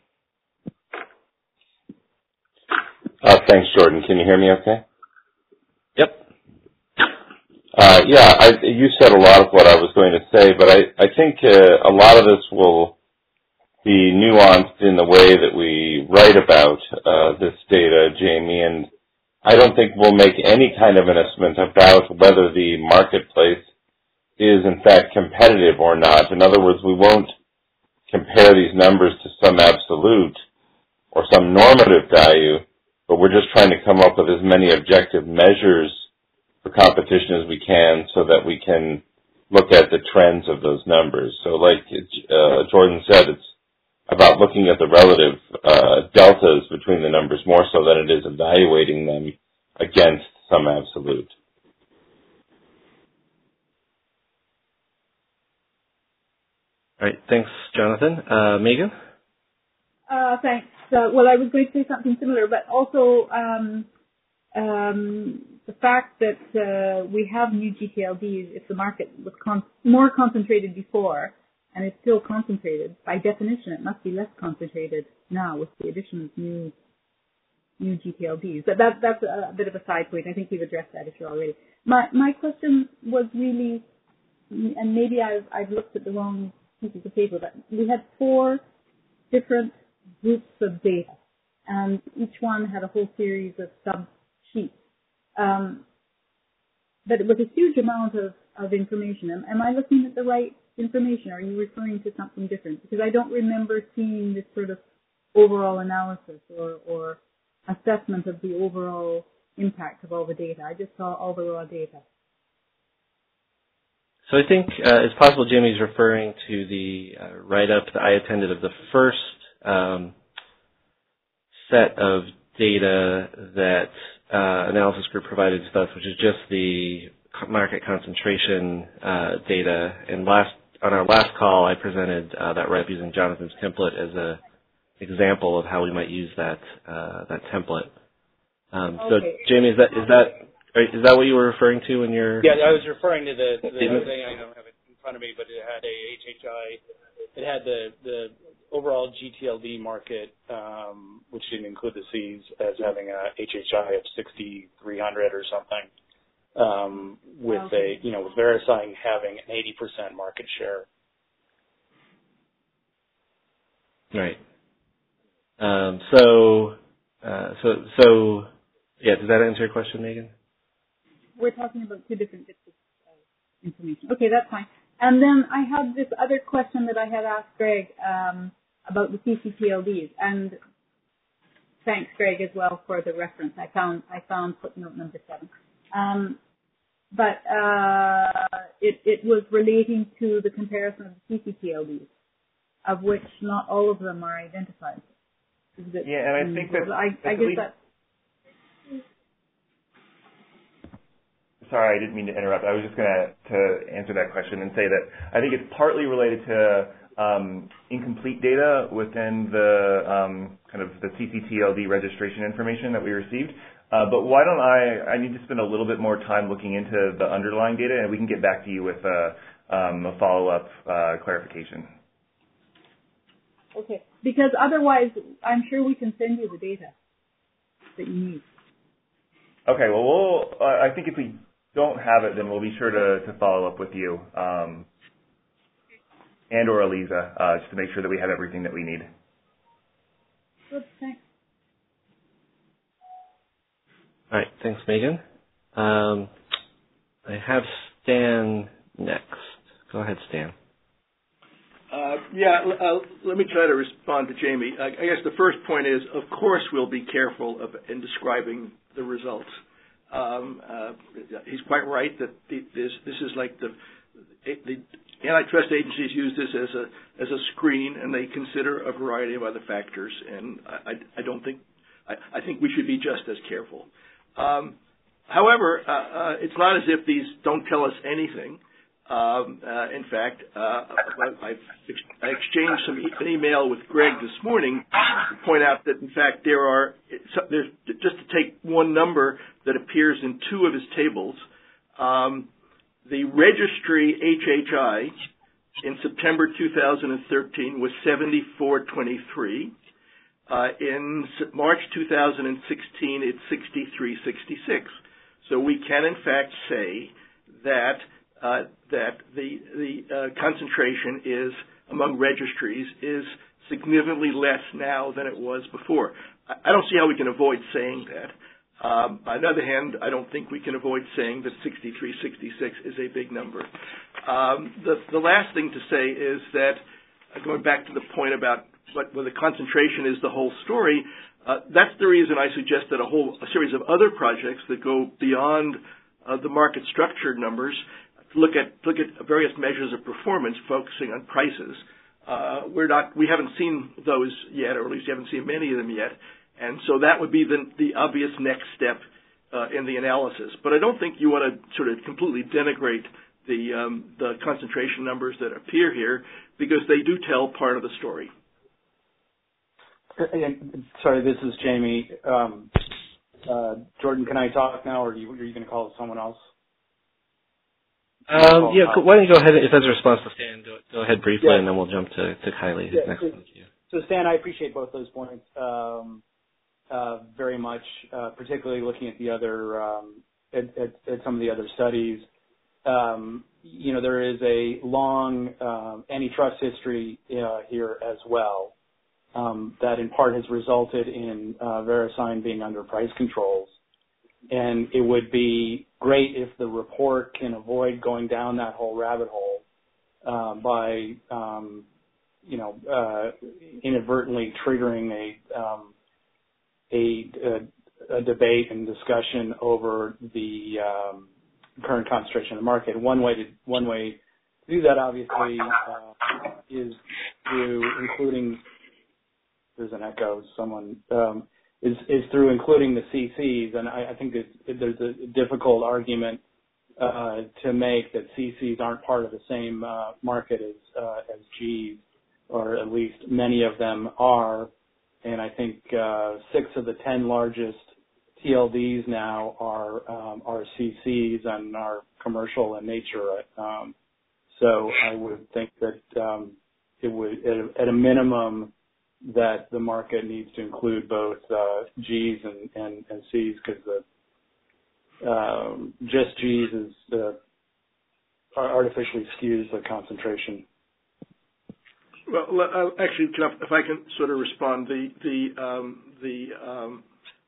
[SPEAKER 10] Uh, thanks, Jordan. Can you hear me okay?
[SPEAKER 2] Yep.
[SPEAKER 10] Uh, yeah, I, you said a lot of what I was going to say, but I, I think uh, a lot of this will be nuanced in the way that we write about uh, this data, Jamie, and I don't think we'll make any kind of an estimate about whether the marketplace is in fact competitive or not. In other words, we won't compare these numbers to some absolute or some normative value, but we're just trying to come up with as many objective measures for competition as we can so that we can look at the trends of those numbers. So like uh, Jordan said, it's about looking at the relative uh, deltas between the numbers more so than it is evaluating them against some absolute.
[SPEAKER 2] All right, thanks, Jonathan. Uh, Megan?
[SPEAKER 7] Uh, thanks. Uh, well, I was going to say something similar, but also um, um, the fact that uh, we have new G T L Ds, if the market was con- more concentrated before, and it's still concentrated, by definition, it must be less concentrated now with the addition of new new G T L Ds. But that, that's a bit of a side point. I think you've addressed that issue already. My my question was really, and maybe I've, I've looked at the wrong pieces of paper, but we had four different groups of data, and each one had a whole series of sub-sheets. Um, but with a huge amount of, of information. Am, am I looking at the right information? Are you referring to something different? Because I don't remember seeing this sort of overall analysis or, or assessment of the overall impact of all the data. I just saw all the raw data.
[SPEAKER 2] So I think uh, it's possible Jamie's referring to the uh, write-up that I attended of the first um, set of data that uh, analysis group provided to us, which is just the market concentration uh, data. And last on our last call, I presented uh, that write-up using Jonathan's template as a example of how we might use that uh, that template. Um, so,
[SPEAKER 7] okay.
[SPEAKER 2] Jamie, is that is that is that what you were referring to in your?
[SPEAKER 9] Yeah, I was referring to the, the thing. I don't have it in front of me, but it had a H H I. It had the the overall G T L D market, um, which didn't include the Cs, as having a H H I of sixty-three hundred or something. Um, with okay. a you know with VeriSign having an eighty percent market share.
[SPEAKER 2] Right. Um, so, uh, so, so, yeah. Does that answer your question, Megan?
[SPEAKER 7] We're talking about two different bits of uh, information. Okay, that's fine. And then I have this other question that I had asked Greg um, about the C C T L Ds, and thanks, Greg, as well for the reference. I found I found footnote number seven. Um, but uh, it, it was relating to the comparison of the C C T L Ds, of which not all of them are identified. That,
[SPEAKER 3] yeah, and I think that...
[SPEAKER 7] I, I guess that...
[SPEAKER 3] Sorry, I didn't mean to interrupt. I was just going to to answer that question and say that I think it's partly related to um, incomplete data within the um, kind of the C C T L D registration information that we received. Uh, but why don't I, I need to spend a little bit more time looking into the underlying data, and we can get back to you with a, um, a follow-up uh, clarification.
[SPEAKER 7] Okay, because otherwise I'm sure we can send you the data that you need.
[SPEAKER 3] Okay, well, we'll uh, I think if we don't have it, then we'll be sure to, to follow up with you um, and or Aliza uh, just to make sure that we have everything that we need.
[SPEAKER 7] Good, thanks.
[SPEAKER 2] All right, thanks, Megan. Um, I have Stan next. Go ahead, Stan.
[SPEAKER 8] Uh, yeah, uh, let me try to respond to Jamie. I, I guess the first point is, of course, we'll be careful of, in describing the results. Um, uh, he's quite right that the, this, this is like the, the antitrust agencies use this as a as a screen, and they consider a variety of other factors. And I, I don't think I, I think we should be just as careful. Um, however, uh, uh, it's not as if these don't tell us anything. Um, uh, in fact, uh, I, I exchanged some e- an email with Greg this morning to point out that, in fact, there are, there's, just to take one number that appears in two of his tables, um, the registry H H I in September two thousand thirteen was seventy-four twenty-three. Uh, in March two thousand sixteen, it's sixty-three sixty-six. So we can, in fact, say that Uh, that the the uh, concentration is among registries is significantly less now than it was before. I, I don't see how we can avoid saying that. Um, on the other hand, I don't think we can avoid saying that sixty-three sixty-six is a big number. Um, the the last thing to say is that uh, going back to the point about what well, the concentration is the whole story. Uh, that's the reason I suggested a whole a series of other projects that go beyond uh, the market structure numbers. Look at look at various measures of performance, focusing on prices. Uh, we're not we haven't seen those yet, or at least we haven't seen many of them yet, and so that would be the the obvious next step uh, in the analysis. But I don't think you want to sort of completely denigrate the um, the concentration numbers that appear here, because they do tell part of the story.
[SPEAKER 9] Sorry, this is Jamie. Um, uh, Jordan, can I talk now, or are you, are you going to call someone else?
[SPEAKER 2] Um, yeah, why don't you go ahead, if that's a response to Stan, go, go ahead briefly,
[SPEAKER 9] yeah.
[SPEAKER 2] and then we'll jump to, to Kylie, who's
[SPEAKER 9] yeah,
[SPEAKER 2] next
[SPEAKER 9] so,
[SPEAKER 2] one to you.
[SPEAKER 9] So, Stan, I appreciate both those points um, uh, very much, uh, particularly looking at the other, um, at, at, at some of the other studies. Um, you know, there is a long um, antitrust history uh, here as well um, that in part has resulted in uh, VeriSign being under price controls. And it would be great if the report can avoid going down that whole rabbit hole uh, by, um, you know, uh, inadvertently triggering a, um, a, a a debate and discussion over the um, current concentration of the market. One way to one way to do that, obviously, uh, is through including. There's an echo. Someone. Um, Is, is through including the C Cs, and I, I think that there's a difficult argument uh, to make that C Cs aren't part of the same uh, market as uh, as Gs, or at least many of them are. And I think uh, six of the ten largest T L Ds now are um, are C Cs and are commercial in nature. Um, so I would think that um, it would, at a, at a minimum, that the market needs to include both uh, Gs and, and, and Cs, because the um, just Gs is uh, artificially skews the concentration.
[SPEAKER 8] Well, uh, actually, if I can sort of respond, the the um, the um,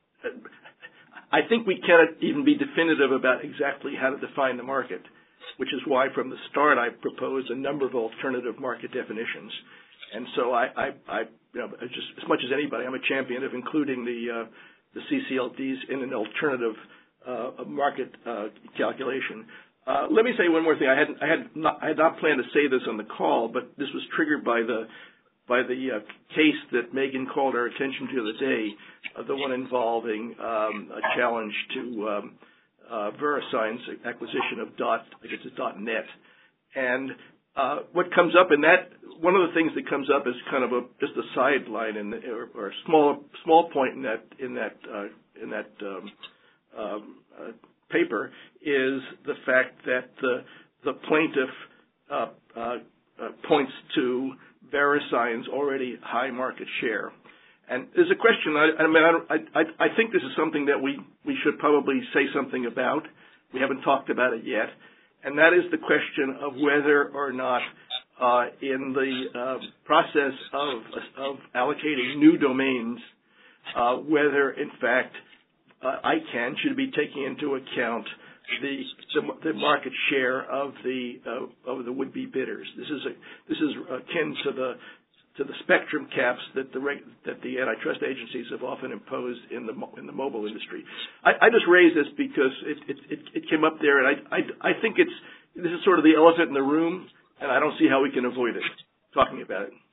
[SPEAKER 8] I think we cannot even be definitive about exactly how to define the market, which is why from the start I proposed a number of alternative market definitions. And so I, I, I you know, just as much as anybody, I'm a champion of including the uh, the C C L Ds in an alternative uh, market uh, calculation. Uh, let me say one more thing. I had I had not I had not planned to say this on the call, but this was triggered by the by the uh, case that Megan called our attention to the other day, uh, the one involving um, a challenge to um, uh, VeriSign's acquisition of dot I guess it's .net, and uh, what comes up in that, one of the things that comes up is kind of a just a sideline in the, or, or a small small point in that in that uh, in that um, um, uh, paper is the fact that the the plaintiff uh, uh, uh, points to VeriSign's already high market share, and there's a question. I, I mean, I, I I think this is something that we we should probably say something about. We haven't talked about it yet, and that is the question of whether or not uh, in the uh, process of of allocating new domains, uh, whether in fact uh, I CANN should be taking into account the the, the market share of the uh, of the would-be bidders. This is a this is akin to the to the spectrum caps that the reg, that the antitrust agencies have often imposed in the in the mobile industry. I, I just raised this because it, it it it came up there, and I I I think it's this is sort of the elephant in the room, and I don't see how we can avoid it. Talking about it.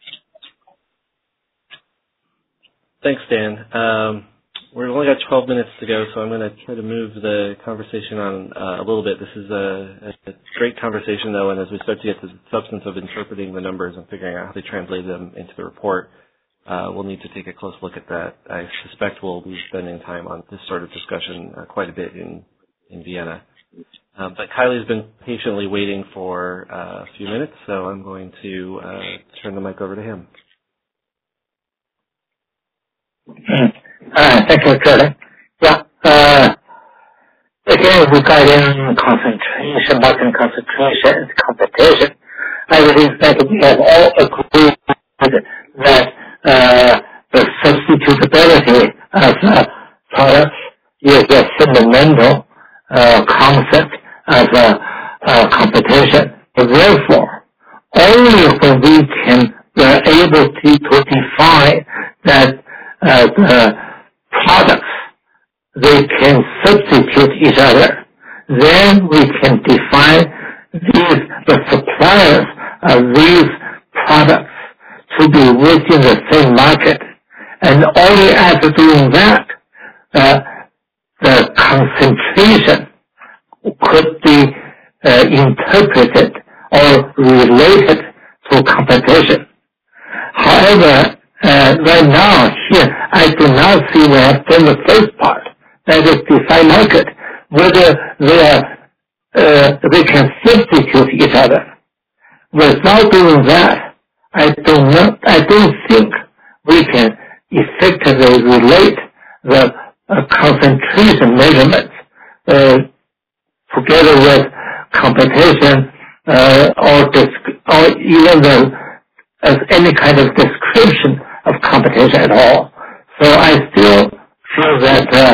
[SPEAKER 2] Thanks, Dan. Um, We've only got twelve minutes to go, so I'm going to try to move the conversation on uh, a little bit. This is a, a great conversation, though, and as we start to get to the substance of interpreting the numbers and figuring out how they translate them into the report, uh, we'll need to take a close look at that. I suspect we'll be spending time on this sort of discussion uh, quite a bit in, in Vienna. Uh, but Kylie's been patiently waiting for uh, a few minutes, so I'm going to uh, turn the mic over to him.
[SPEAKER 11] Uh, thank you, Jordan. Yeah, uh, again, regarding concentration, market concentration and competition, I believe that we have all agreed that uh, the substitutability of uh, products is a fundamental uh, concept of uh, uh, competition. And therefore, only when we can we're able to, to define that uh, the products, they can substitute each other. Then we can define these, the suppliers of these products to be within the same market. And only after doing that, uh, the concentration could be uh, interpreted or related to competition. However, Uh, right now, here, I do not see we have done the first part, that is define market, whether they are, uh, they can substitute each other. Without doing that, I do not, I don't think we can effectively relate the uh, concentration measurements uh, together with competition uh, or, disc- or even the, as any kind of description of competition at all. So I still feel that uh,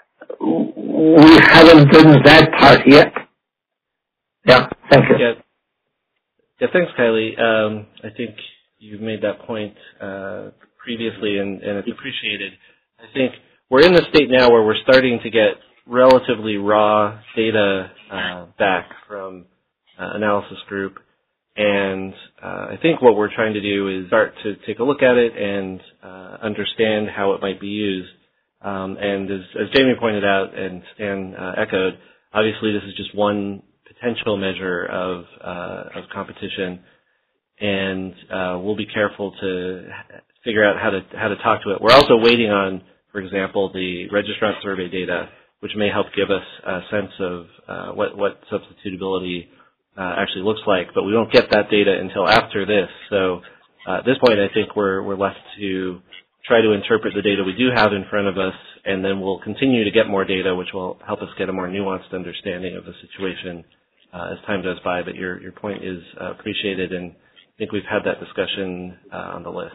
[SPEAKER 11] we haven't done that part yet. Yeah, thank you.
[SPEAKER 2] Yeah, yeah thanks, Kylie. Um, I think you've made that point uh, previously, and, and it's appreciated. I think we're in the state now where we're starting to get relatively raw data uh, back from uh, Analysis Group. And uh, I think what we're trying to do is start to take a look at it and uh, understand how it might be used. Um, and as, as Jamie pointed out and Stan uh, echoed, obviously this is just one potential measure of uh, of competition, and uh, we'll be careful to figure out how to how to talk to it. We're also waiting on, for example, the registrant survey data, which may help give us a sense of uh, what what substitutability uh, actually looks like. But we won't get that data until after this. So uh, at this point, I think we're we're left to try to interpret the data we do have in front of us, and then we'll continue to get more data, which will help us get a more nuanced understanding of the situation uh, as time goes by. But your your point is uh, appreciated, and I think we've had that discussion uh, on the list.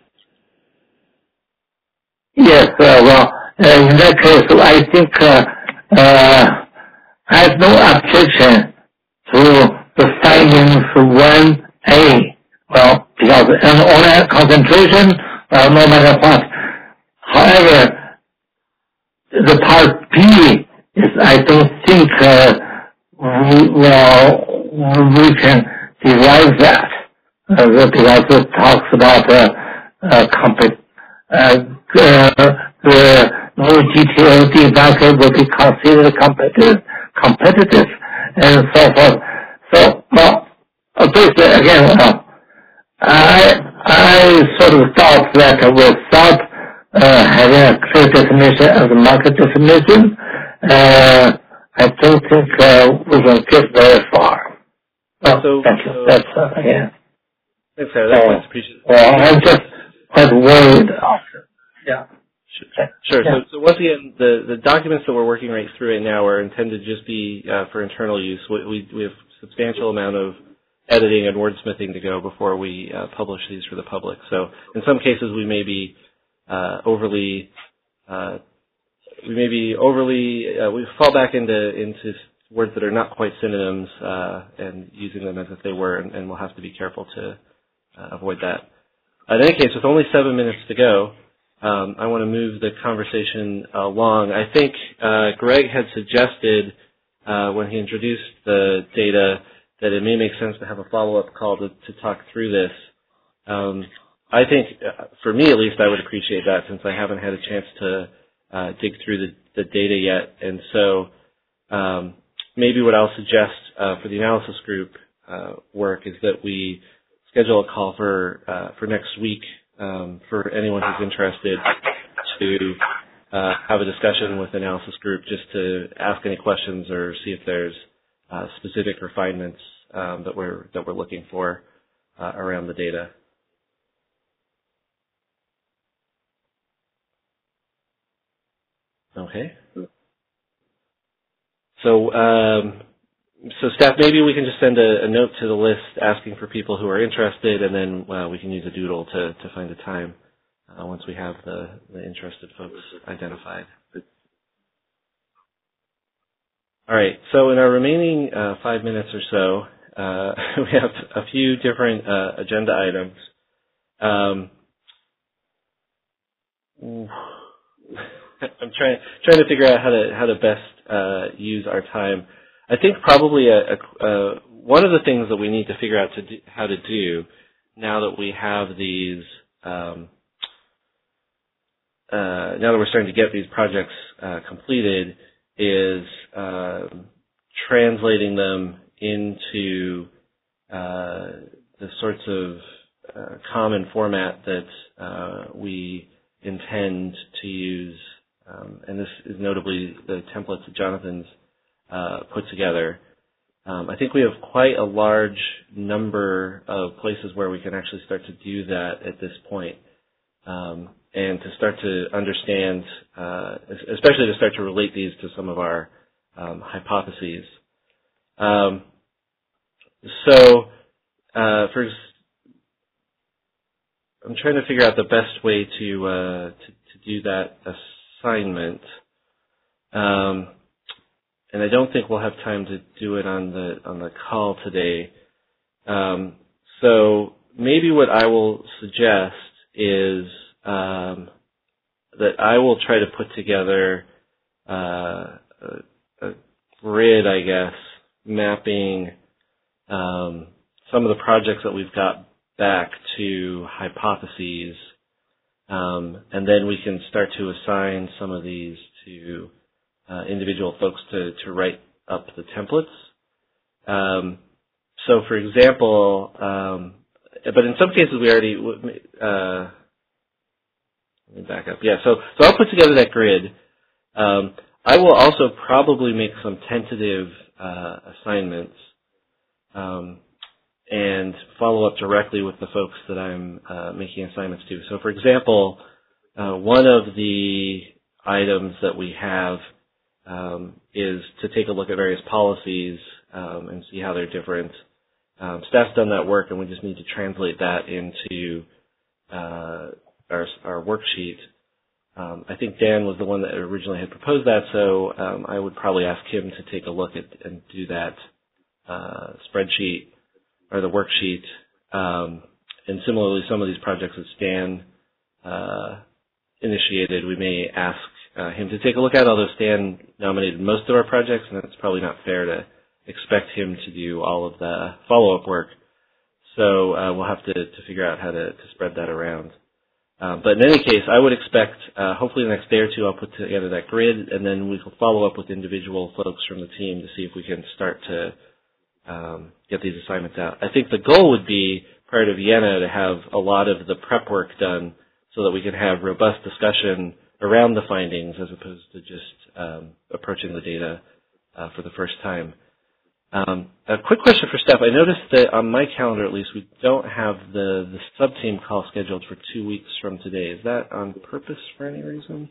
[SPEAKER 11] Yes, uh, well, uh, in that case, I think uh, uh, I have no objection to the findings one A. Well, because an online concentration, uh, no matter what. However, the part B is, I don't think uh, we, well, we can derive that uh, because it talks about uh, uh, comp- uh, uh, the no G T O D market will be considered competitive, competitive, and so forth. So, well, basically, again, uh, I I sort of thought that without uh, having a clear definition of the market definition, uh, I don't think uh, we can get very far. Oh,
[SPEAKER 2] so,
[SPEAKER 11] thank you.
[SPEAKER 2] So,
[SPEAKER 11] That's uh, yeah.
[SPEAKER 2] Thanks, Sarah. That
[SPEAKER 11] uh,
[SPEAKER 2] point's appreciated.
[SPEAKER 11] Well, I'm just quite worried. Yeah.
[SPEAKER 2] Sure. Sure. Yeah. So, so once again, the, the documents that we're working right through right now are intended to just be uh, for internal use. We, we, we have a substantial amount of editing and wordsmithing to go before we uh, publish these for the public. So in some cases, we may be uh, overly, uh, we may be overly, uh, we fall back into into words that are not quite synonyms uh, and using them as if they were, and, and we'll have to be careful to uh, avoid that. In any case, with only seven minutes to go, um, I want to move the conversation along. I think uh, Greg had suggested uh, when he introduced the data that it may make sense to have a follow-up call to, to talk through this. Um, I think, uh, for me at least, I would appreciate that since I haven't had a chance to uh, dig through the, the data yet. And so um, maybe what I'll suggest uh, for the analysis group uh, work is that we schedule a call for uh, for next week um, for anyone who's interested to uh, have a discussion with the analysis group just to ask any questions or see if there's Uh, specific refinements um, that we're that we're looking for uh, around the data. Okay. So, um, so staff, maybe we can just send a, a note to the list asking for people who are interested, and then uh, we can use a doodle to to find a time uh, once we have the the interested folks identified. All right, so in our remaining uh, five minutes or so, uh, we have a few different uh, agenda items. Um, I'm trying trying to figure out how to how to best uh, use our time. I think probably a, a, a, one of the things that we need to figure out to do, how to do now that we have these um, uh, now that we're starting to get these projects uh, completed is uh, translating them into uh, the sorts of uh, common format that uh, we intend to use, um, and this is notably the templates that Jonathan's uh, put together. Um, I think we have quite a large number of places where we can actually start to do that at this point. Um, and to start to understand, uh, especially to start to relate these to some of our um, hypotheses. Um, so, uh, for, I'm trying to figure out the best way to uh, to, to do that assignment, um, and I don't think we'll have time to do it on the on the call today. Um, so maybe what I will suggest is Um, that I will try to put together uh, a, a grid, I guess, mapping um, some of the projects that we've got back to hypotheses, um, and then we can start to assign some of these to uh, individual folks to, to write up the templates. Um, so, for example, um, but in some cases we already, uh, let me back up. Yeah, so, so I'll put together that grid. Um, I will also probably make some tentative uh, assignments um, and follow up directly with the folks that I'm uh, making assignments to. So, for example, uh, one of the items that we have um, is to take a look at various policies um, and see how they're different. Um, staff's done that work, and we just need to translate that into uh, our, our worksheet. Um, I think Dan was the one that originally had proposed that, so um, I would probably ask him to take a look at and do that uh, spreadsheet or the worksheet. Um, and similarly, some of these projects that Stan uh, initiated, we may ask uh, him to take a look at, although Stan nominated most of our projects, and it's probably not fair to expect him to do all of the follow-up work. So uh, we'll have to, to figure out how to, to spread that around. Um, but in any case, I would expect, uh, hopefully the next day or two, I'll put together that grid, and then we will follow up with individual folks from the team to see if we can start to um, get these assignments out. I think the goal would be, prior to Vienna, to have a lot of the prep work done so that we can have robust discussion around the findings as opposed to just um, approaching the data uh, for the first time. Um, a quick question for Steph. I noticed that on my calendar, at least, we don't have the, the sub-team call scheduled for two weeks from today. Is that on purpose for any reason?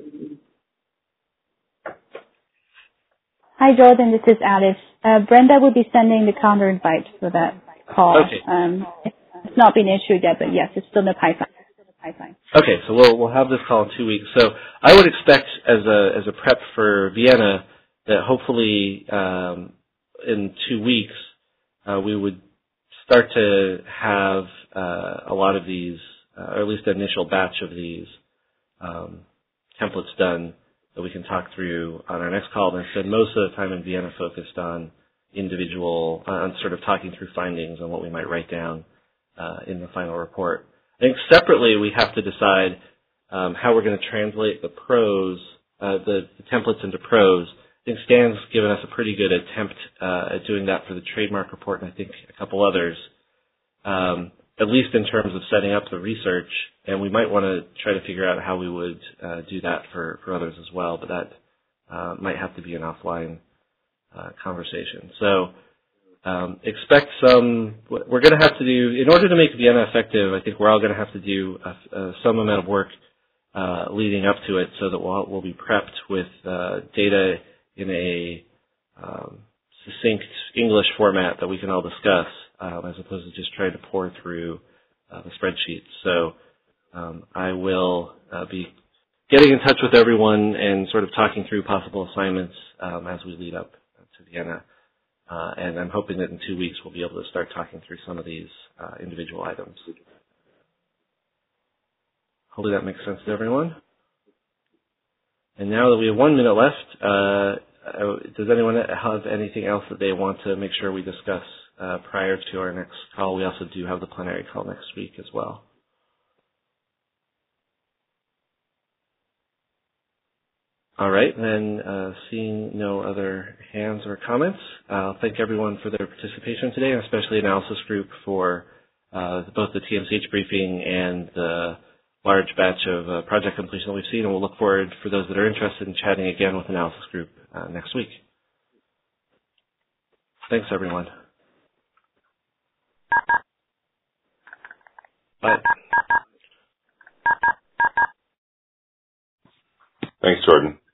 [SPEAKER 7] Hi, Jordan. This is Alice. Uh, Brenda will be sending the calendar invite for that call.
[SPEAKER 2] Okay.
[SPEAKER 7] Um, it's not been issued yet, but yes, it's still in the pipeline.
[SPEAKER 2] Okay, so we'll we'll have this call in two weeks. So I would expect, as a as a prep for Vienna, that hopefully um, in two weeks, uh, we would start to have uh, a lot of these, uh, or at least an initial batch of these um, templates done that we can talk through on our next call. And spend most of the time in Vienna focused on individual, uh, on sort of talking through findings and what we might write down uh, in the final report. I think separately we have to decide um, how we're going to translate the prose, uh, the, the templates into prose. I think Stan's given us a pretty good attempt uh, at doing that for the trademark report, and I think a couple others, um, at least in terms of setting up the research. And we might want to try to figure out how we would uh, do that for, for others as well, but that uh, might have to be an offline uh, conversation. So um, expect some, we're going to have to do, in order to make Vienna effective, I think we're all going to have to do a, a, some amount of work uh, leading up to it so that we'll, we'll be prepped with uh, data in a um, succinct English format that we can all discuss, um, as opposed to just trying to pour through uh, the spreadsheet. So um, I will uh, be getting in touch with everyone and sort of talking through possible assignments um, as we lead up to Vienna. Uh, and I'm hoping that in two weeks we'll be able to start talking through some of these uh, individual items. Hopefully that makes sense to everyone. And now that we have one minute left, uh, does anyone have anything else that they want to make sure we discuss uh, prior to our next call? We also do have the plenary call next week as well. All right, then uh, seeing no other hands or comments, I'll uh, thank everyone for their participation today, and especially Analysis Group for uh, both the T M C H briefing and the large batch of uh, project completion that we've seen, and we'll look forward, for those that are interested, in chatting again with Analysis Group uh, next week. Thanks, everyone. Bye.
[SPEAKER 10] Thanks, Jordan.